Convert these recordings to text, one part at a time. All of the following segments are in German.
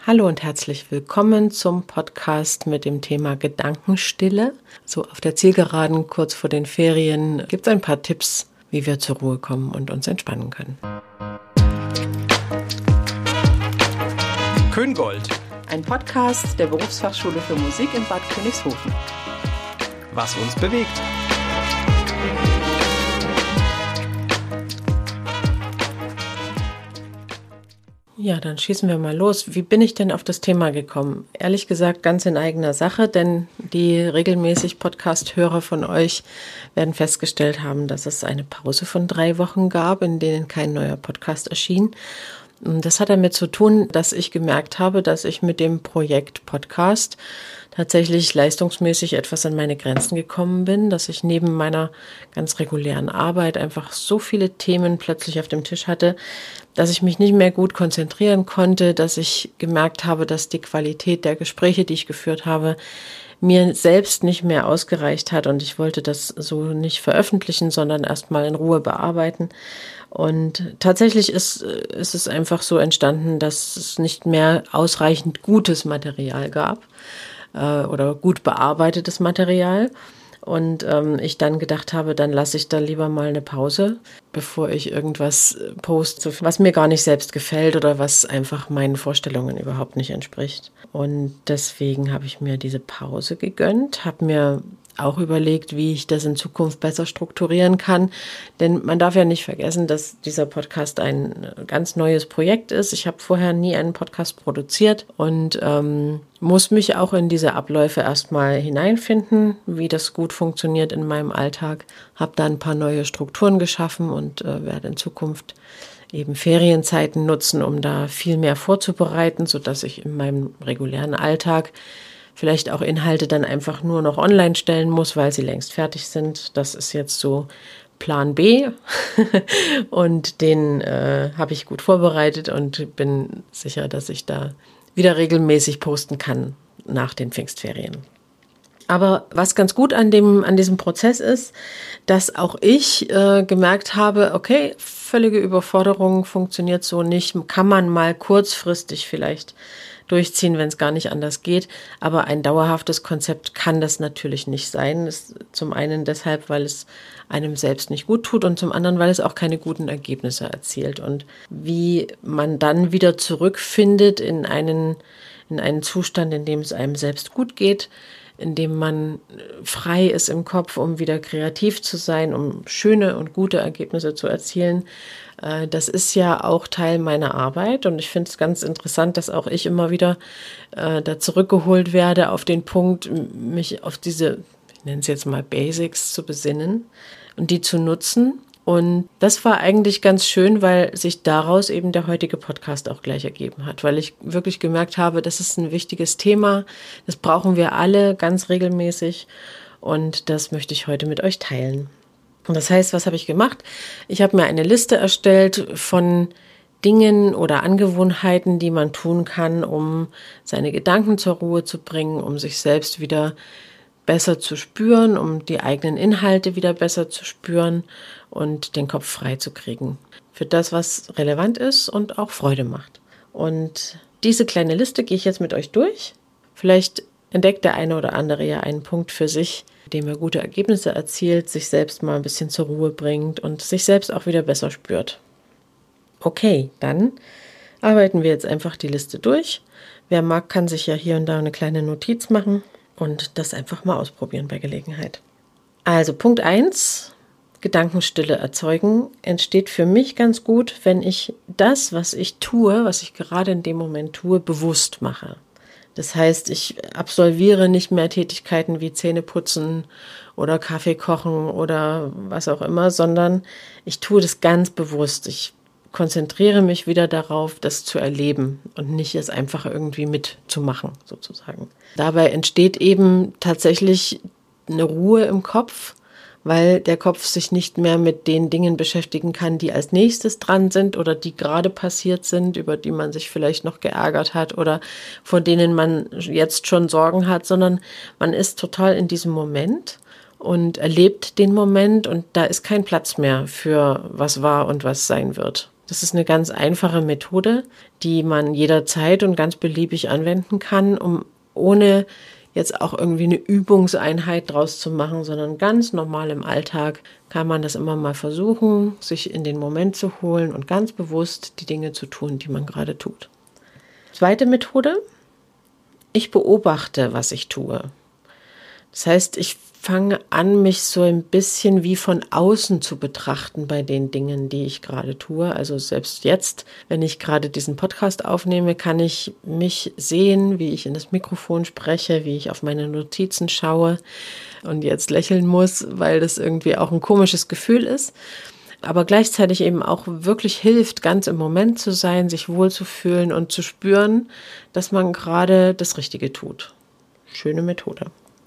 Hallo und herzlich willkommen zum Podcast mit dem Thema Gedankenstille. So auf der Zielgeraden, kurz vor den Ferien, gibt es ein paar Tipps, wie wir zur Ruhe kommen und uns entspannen können. Köngold. Ein Podcast der Berufsfachschule für Musik in Bad Königshofen. Was uns bewegt. Ja, dann schießen wir mal los. Wie bin ich denn auf das Thema gekommen? Ehrlich gesagt, ganz in eigener Sache, denn die regelmäßig Podcast-Hörer von euch werden festgestellt haben, dass es eine Pause von 3 Wochen gab, in denen kein neuer Podcast erschien. Und das hat damit zu tun, dass ich gemerkt habe, dass ich mit dem Projekt Podcast tatsächlich leistungsmäßig etwas an meine Grenzen gekommen bin, dass ich neben meiner ganz regulären Arbeit einfach so viele Themen plötzlich auf dem Tisch hatte, dass ich mich nicht mehr gut konzentrieren konnte, dass ich gemerkt habe, dass die Qualität der Gespräche, die ich geführt habe, mir selbst nicht mehr ausgereicht hat und ich wollte das so nicht veröffentlichen, sondern erstmal in Ruhe bearbeiten. Und tatsächlich ist es einfach so entstanden, dass es nicht mehr ausreichend gutes Material gab oder gut bearbeitetes Material. Und ich dann gedacht habe, dann lasse ich da lieber mal eine Pause, bevor ich irgendwas poste, was mir gar nicht selbst gefällt oder was einfach meinen Vorstellungen überhaupt nicht entspricht. Und deswegen habe ich mir diese Pause gegönnt, habe mir auch überlegt, wie ich das in Zukunft besser strukturieren kann. Denn man darf ja nicht vergessen, dass dieser Podcast ein ganz neues Projekt ist. Ich habe vorher nie einen Podcast produziert und muss mich auch in diese Abläufe erstmal hineinfinden, wie das gut funktioniert in meinem Alltag. Habe da ein paar neue Strukturen geschaffen und werde in Zukunft eben Ferienzeiten nutzen, um da viel mehr vorzubereiten, sodass ich in meinem regulären Alltag vielleicht auch Inhalte dann einfach nur noch online stellen muss, weil sie längst fertig sind. Das ist jetzt so Plan B und den habe ich gut vorbereitet und bin sicher, dass ich da wieder regelmäßig posten kann nach den Pfingstferien. Aber was ganz gut an diesem Prozess ist, dass auch ich gemerkt habe, okay, völlige Überforderung funktioniert so nicht, kann man mal kurzfristig vielleicht durchziehen, wenn es gar nicht anders geht. Aber ein dauerhaftes Konzept kann das natürlich nicht sein. Das zum einen deshalb, weil es einem selbst nicht gut tut und zum anderen, weil es auch keine guten Ergebnisse erzielt. Und wie man dann wieder zurückfindet in einen Zustand, in dem es einem selbst gut geht, in dem man frei ist im Kopf, um wieder kreativ zu sein, um schöne und gute Ergebnisse zu erzielen. Das ist ja auch Teil meiner Arbeit und ich finde es ganz interessant, dass auch ich immer wieder da zurückgeholt werde auf den Punkt, mich auf diese, ich nenne es jetzt mal Basics zu besinnen und die zu nutzen. Und das war eigentlich ganz schön, weil sich daraus eben der heutige Podcast auch gleich ergeben hat, weil ich wirklich gemerkt habe, das ist ein wichtiges Thema, das brauchen wir alle ganz regelmäßig und das möchte ich heute mit euch teilen. Und das heißt, was habe ich gemacht? Ich habe mir eine Liste erstellt von Dingen oder Angewohnheiten, die man tun kann, um seine Gedanken zur Ruhe zu bringen, um sich selbst wieder besser zu spüren, um die eigenen Inhalte wieder besser zu spüren und den Kopf frei zu kriegen für das, was relevant ist und auch Freude macht. Und diese kleine Liste gehe ich jetzt mit euch durch. Vielleicht entdeckt der eine oder andere ja einen Punkt für sich, dem er gute Ergebnisse erzielt, sich selbst mal ein bisschen zur Ruhe bringt und sich selbst auch wieder besser spürt. Okay, dann arbeiten wir jetzt einfach die Liste durch. Wer mag, kann sich ja hier und da eine kleine Notiz machen und das einfach mal ausprobieren bei Gelegenheit. Also Punkt 1, Gedankenstille erzeugen, entsteht für mich ganz gut, wenn ich das, was ich tue, was ich gerade in dem Moment tue, bewusst mache. Das heißt, ich absolviere nicht mehr Tätigkeiten wie Zähneputzen oder Kaffee kochen oder was auch immer, sondern ich tue das ganz bewusst. Ich konzentriere mich wieder darauf, das zu erleben und nicht es einfach irgendwie mitzumachen, sozusagen. Dabei entsteht eben tatsächlich eine Ruhe im Kopf, weil der Kopf sich nicht mehr mit den Dingen beschäftigen kann, die als nächstes dran sind oder die gerade passiert sind, über die man sich vielleicht noch geärgert hat oder vor denen man jetzt schon Sorgen hat, sondern man ist total in diesem Moment und erlebt den Moment und da ist kein Platz mehr für was war und was sein wird. Das ist eine ganz einfache Methode, die man jederzeit und ganz beliebig anwenden kann, um ohne jetzt auch irgendwie eine Übungseinheit draus zu machen, sondern ganz normal im Alltag kann man das immer mal versuchen, sich in den Moment zu holen und ganz bewusst die Dinge zu tun, die man gerade tut. Zweite Methode: Ich beobachte, was ich tue. Das heißt, ich fange an, mich so ein bisschen wie von außen zu betrachten bei den Dingen, die ich gerade tue. Also selbst jetzt, wenn ich gerade diesen Podcast aufnehme, kann ich mich sehen, wie ich in das Mikrofon spreche, wie ich auf meine Notizen schaue und jetzt lächeln muss, weil das irgendwie auch ein komisches Gefühl ist. Aber gleichzeitig eben auch wirklich hilft, ganz im Moment zu sein, sich wohlzufühlen und zu spüren, dass man gerade das Richtige tut. Schöne Methode.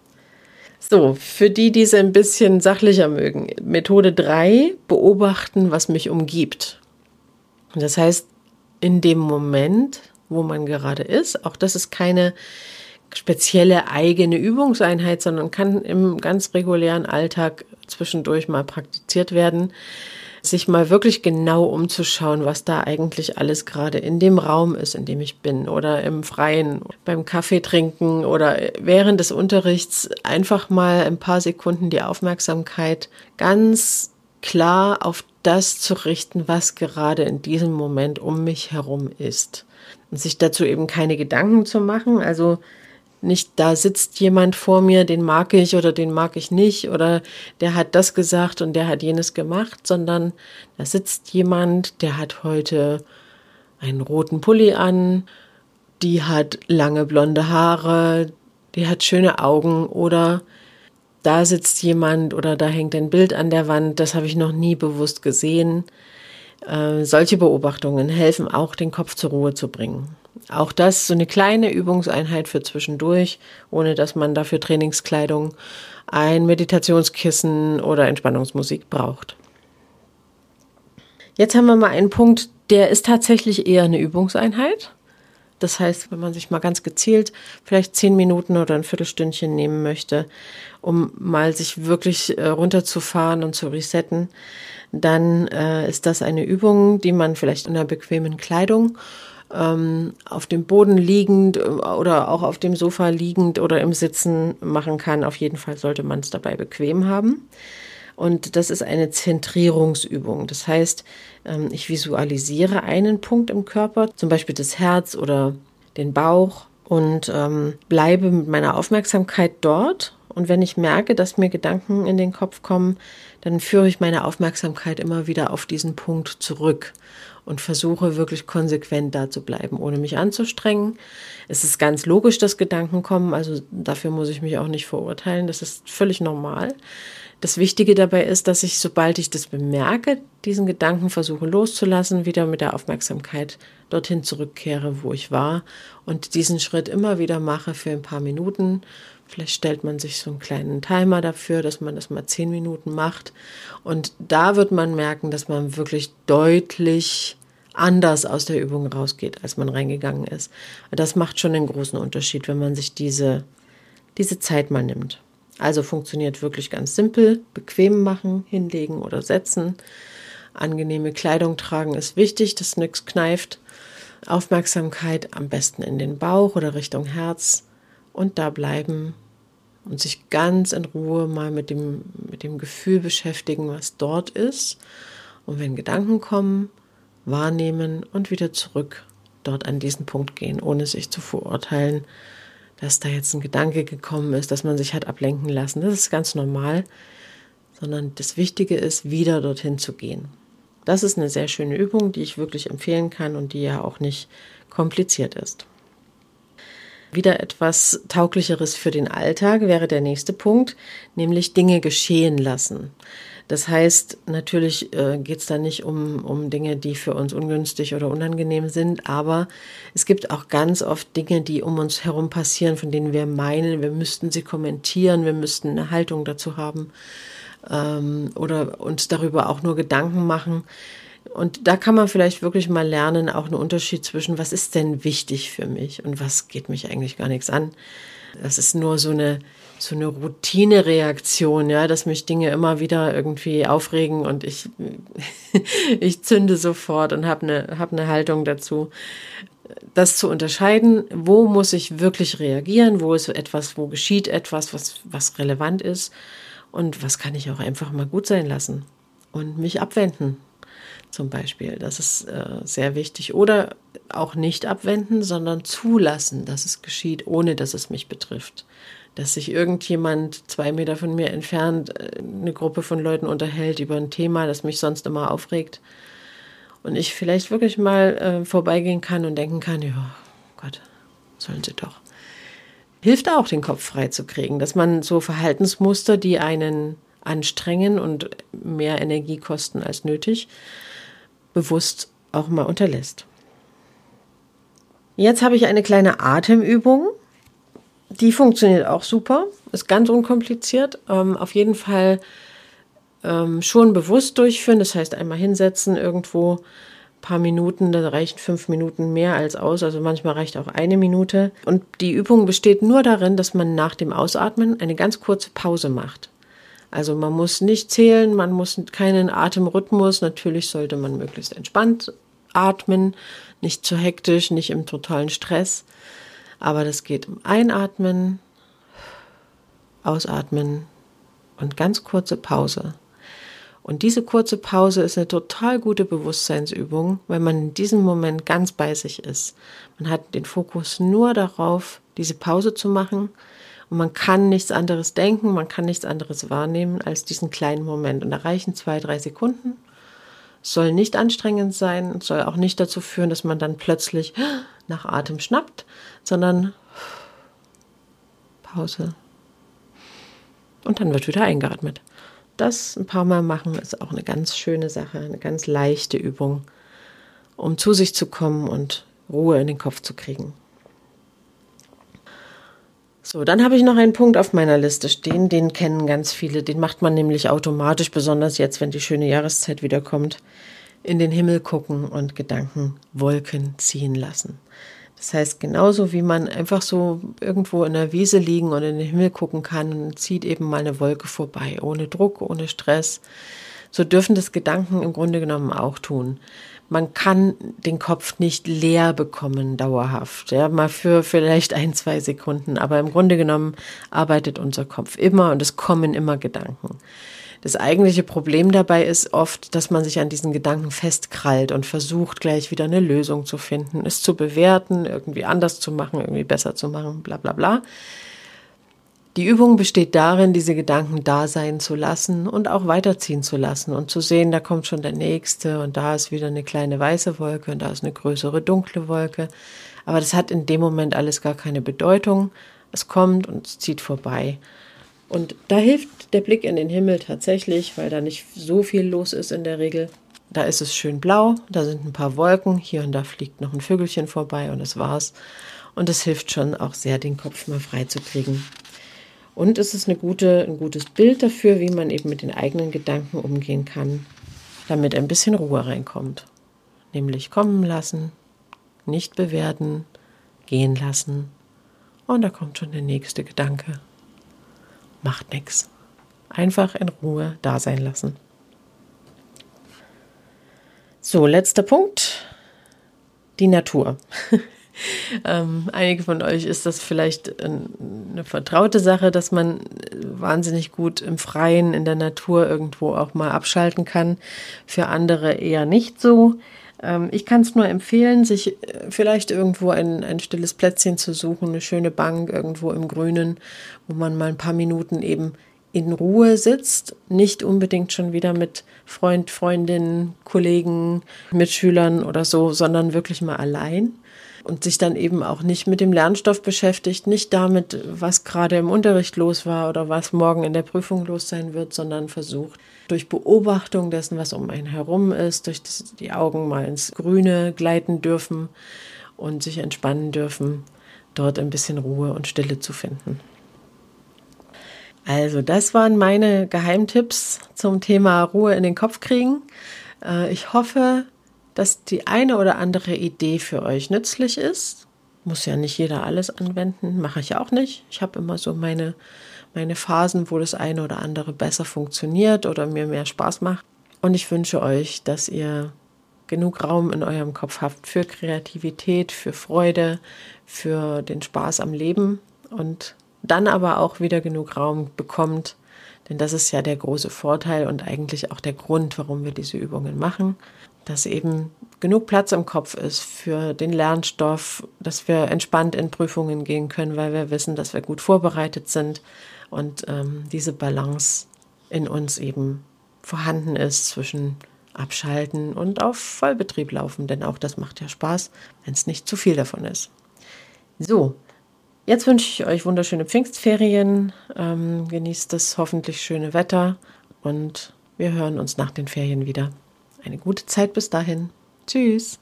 So, für die es ein bisschen sachlicher mögen. Methode 3, beobachten, was mich umgibt. Das heißt, in dem Moment, wo man gerade ist, auch das ist keine spezielle eigene Übungseinheit, sondern kann im ganz regulären Alltag zwischendurch mal praktiziert werden, sich mal wirklich genau umzuschauen, was da eigentlich alles gerade in dem Raum ist, in dem ich bin, oder im Freien, beim Kaffee trinken oder während des Unterrichts einfach mal ein paar Sekunden die Aufmerksamkeit ganz klar auf das zu richten, was gerade in diesem Moment um mich herum ist. Und sich dazu eben keine Gedanken zu machen, also nicht, da sitzt jemand vor mir, den mag ich oder den mag ich nicht oder der hat das gesagt und der hat jenes gemacht, sondern da sitzt jemand, der hat heute einen roten Pulli an, die hat lange blonde Haare, die hat schöne Augen oder da sitzt jemand oder da hängt ein Bild an der Wand, das habe ich noch nie bewusst gesehen. Solche Beobachtungen helfen auch, den Kopf zur Ruhe zu bringen. Auch das so eine kleine Übungseinheit für zwischendurch, ohne dass man dafür Trainingskleidung, ein Meditationskissen oder Entspannungsmusik braucht. Jetzt haben wir mal einen Punkt, der ist tatsächlich eher eine Übungseinheit. Das heißt, wenn man sich mal ganz gezielt vielleicht 10 Minuten oder ein Viertelstündchen nehmen möchte, um mal sich wirklich runterzufahren und zu resetten, dann ist das eine Übung, die man vielleicht in einer bequemen Kleidung auf dem Boden liegend oder auch auf dem Sofa liegend oder im Sitzen machen kann. Auf jeden Fall sollte man es dabei bequem haben. Und das ist eine Zentrierungsübung. Das heißt, ich visualisiere einen Punkt im Körper, zum Beispiel das Herz oder den Bauch und bleibe mit meiner Aufmerksamkeit dort. Und wenn ich merke, dass mir Gedanken in den Kopf kommen, dann führe ich meine Aufmerksamkeit immer wieder auf diesen Punkt zurück und versuche wirklich konsequent da zu bleiben, ohne mich anzustrengen. Es ist ganz logisch, dass Gedanken kommen, also dafür muss ich mich auch nicht verurteilen, das ist völlig normal. Das Wichtige dabei ist, dass ich, sobald ich das bemerke, diesen Gedanken versuche loszulassen, wieder mit der Aufmerksamkeit dorthin zurückkehre, wo ich war und diesen Schritt immer wieder mache für ein paar Minuten. Vielleicht stellt man sich so einen kleinen Timer dafür, dass man das mal 10 Minuten macht. Und da wird man merken, dass man wirklich deutlich anders aus der Übung rausgeht, als man reingegangen ist. Das macht schon einen großen Unterschied, wenn man sich diese Zeit mal nimmt. Also funktioniert wirklich ganz simpel. Bequem machen, hinlegen oder setzen. Angenehme Kleidung tragen ist wichtig, dass nichts kneift. Aufmerksamkeit am besten in den Bauch oder Richtung Herz. Und da bleiben und sich ganz in Ruhe mal mit dem Gefühl beschäftigen, was dort ist. Und wenn Gedanken kommen, wahrnehmen und wieder zurück dort an diesen Punkt gehen, ohne sich zu verurteilen, dass da jetzt ein Gedanke gekommen ist, dass man sich hat ablenken lassen. Das ist ganz normal, sondern das Wichtige ist, wieder dorthin zu gehen. Das ist eine sehr schöne Übung, die ich wirklich empfehlen kann und die ja auch nicht kompliziert ist. Wieder etwas Tauglicheres für den Alltag wäre der nächste Punkt, nämlich Dinge geschehen lassen. Das heißt, natürlich geht es da nicht um Dinge, die für uns ungünstig oder unangenehm sind, aber es gibt auch ganz oft Dinge, die um uns herum passieren, von denen wir meinen, wir müssten sie kommentieren, wir müssten eine Haltung dazu haben oder uns darüber auch nur Gedanken machen. Und da kann man vielleicht wirklich mal lernen, auch einen Unterschied zwischen, was ist denn wichtig für mich und was geht mich eigentlich gar nichts an. Das ist nur so eine so eine Routinereaktion, ja, dass mich Dinge immer wieder irgendwie aufregen und ich zünde sofort und habe eine Haltung dazu. Das zu unterscheiden, wo muss ich wirklich reagieren, wo ist etwas, wo geschieht etwas, was relevant ist und was kann ich auch einfach mal gut sein lassen und mich abwenden zum Beispiel. Das ist sehr wichtig. Oder auch nicht abwenden, sondern zulassen, dass es geschieht, ohne dass es mich betrifft. Dass sich irgendjemand 2 Meter von mir entfernt eine Gruppe von Leuten unterhält über ein Thema, das mich sonst immer aufregt. Und ich vielleicht wirklich mal vorbeigehen kann und denken kann, ja, Gott, sollen sie doch. Hilft auch, den Kopf frei zu kriegen, dass man so Verhaltensmuster, die einen anstrengen und mehr Energie kosten als nötig, bewusst auch mal unterlässt. Jetzt habe ich eine kleine Atemübung. Die funktioniert auch super, ist ganz unkompliziert. Auf jeden Fall schon bewusst durchführen, das heißt einmal hinsetzen irgendwo, ein paar Minuten, da reichen 5 Minuten mehr als aus, also manchmal reicht auch 1 Minute. Und die Übung besteht nur darin, dass man nach dem Ausatmen eine ganz kurze Pause macht. Also man muss nicht zählen, man muss keinen Atemrhythmus, natürlich sollte man möglichst entspannt atmen, nicht zu hektisch, nicht im totalen Stress, aber das geht um Einatmen, Ausatmen und ganz kurze Pause. Und diese kurze Pause ist eine total gute Bewusstseinsübung, weil man in diesem Moment ganz bei sich ist. Man hat den Fokus nur darauf, diese Pause zu machen und man kann nichts anderes denken, man kann nichts anderes wahrnehmen als diesen kleinen Moment. Und da reichen 2-3 Sekunden. Es soll nicht anstrengend sein, es soll auch nicht dazu führen, dass man dann plötzlich nach Atem schnappt, sondern Pause. Und dann wird wieder eingeatmet. Das ein paar Mal machen ist auch eine ganz schöne Sache, eine ganz leichte Übung, um zu sich zu kommen und Ruhe in den Kopf zu kriegen. So, dann habe ich noch einen Punkt auf meiner Liste stehen, den kennen ganz viele, den macht man nämlich automatisch, besonders jetzt, wenn die schöne Jahreszeit wieder kommt, in den Himmel gucken und Gedankenwolken ziehen lassen. Das heißt, genauso wie man einfach so irgendwo in der Wiese liegen und in den Himmel gucken kann und zieht eben mal eine Wolke vorbei, ohne Druck, ohne Stress, so dürfen das Gedanken im Grunde genommen auch tun. Man kann den Kopf nicht leer bekommen, dauerhaft, ja, mal für vielleicht 1-2 Sekunden, aber im Grunde genommen arbeitet unser Kopf immer und es kommen immer Gedanken. Das eigentliche Problem dabei ist oft, dass man sich an diesen Gedanken festkrallt und versucht, gleich wieder eine Lösung zu finden, es zu bewerten, irgendwie anders zu machen, irgendwie besser zu machen, bla bla bla. Die Übung besteht darin, diese Gedanken da sein zu lassen und auch weiterziehen zu lassen und zu sehen, da kommt schon der nächste und da ist wieder eine kleine weiße Wolke und da ist eine größere dunkle Wolke. Aber das hat in dem Moment alles gar keine Bedeutung. Es kommt und es zieht vorbei. Und da hilft der Blick in den Himmel tatsächlich, weil da nicht so viel los ist in der Regel. Da ist es schön blau, da sind ein paar Wolken, hier und da fliegt noch ein Vögelchen vorbei und das war's. Und es hilft schon auch sehr, den Kopf mal frei zu kriegen. Und es ist ein gutes Bild dafür, wie man eben mit den eigenen Gedanken umgehen kann, damit ein bisschen Ruhe reinkommt. Nämlich kommen lassen, nicht bewerten, gehen lassen. Und da kommt schon der nächste Gedanke. Macht nichts. Einfach in Ruhe da sein lassen. So, letzter Punkt. Die Natur. Einige von euch ist das vielleicht eine vertraute Sache, dass man wahnsinnig gut im Freien, in der Natur irgendwo auch mal abschalten kann. Für andere eher nicht so. Ich kann es nur empfehlen, sich vielleicht irgendwo ein stilles Plätzchen zu suchen, eine schöne Bank irgendwo im Grünen, wo man mal ein paar Minuten eben in Ruhe sitzt, nicht unbedingt schon wieder mit Freund, Freundinnen, Kollegen, Mitschülern oder so, sondern wirklich mal allein und sich dann eben auch nicht mit dem Lernstoff beschäftigt, nicht damit, was gerade im Unterricht los war oder was morgen in der Prüfung los sein wird, sondern versucht, durch Beobachtung dessen, was um einen herum ist, durch die Augen mal ins Grüne gleiten dürfen und sich entspannen dürfen, dort ein bisschen Ruhe und Stille zu finden. Also das waren meine Geheimtipps zum Thema Ruhe in den Kopf kriegen. Ich hoffe, dass die eine oder andere Idee für euch nützlich ist. Muss ja nicht jeder alles anwenden, mache ich auch nicht. Ich habe immer so meine Phasen, wo das eine oder andere besser funktioniert oder mir mehr Spaß macht. Und ich wünsche euch, dass ihr genug Raum in eurem Kopf habt für Kreativität, für Freude, für den Spaß am Leben und dann aber auch wieder genug Raum bekommt, denn das ist ja der große Vorteil und eigentlich auch der Grund, warum wir diese Übungen machen, dass eben genug Platz im Kopf ist für den Lernstoff, dass wir entspannt in Prüfungen gehen können, weil wir wissen, dass wir gut vorbereitet sind und diese Balance in uns eben vorhanden ist zwischen Abschalten und auf Vollbetrieb laufen, denn auch das macht ja Spaß, wenn es nicht zu viel davon ist. So, jetzt wünsche ich euch wunderschöne Pfingstferien, genießt das hoffentlich schöne Wetter und wir hören uns nach den Ferien wieder. Eine gute Zeit bis dahin. Tschüss.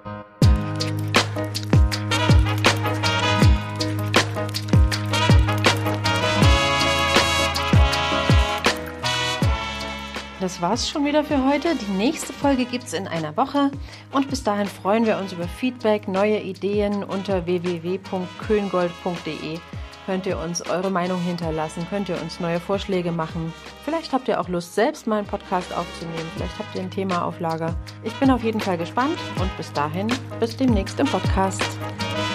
Das war's schon wieder für heute. Die nächste Folge gibt's in einer Woche und bis dahin freuen wir uns über Feedback, neue Ideen unter www.köhngold.de. Könnt ihr uns eure Meinung hinterlassen, könnt ihr uns neue Vorschläge machen. Vielleicht habt ihr auch Lust, selbst mal einen Podcast aufzunehmen. Vielleicht habt ihr ein Thema auf Lager. Ich bin auf jeden Fall gespannt und bis dahin, bis demnächst im Podcast.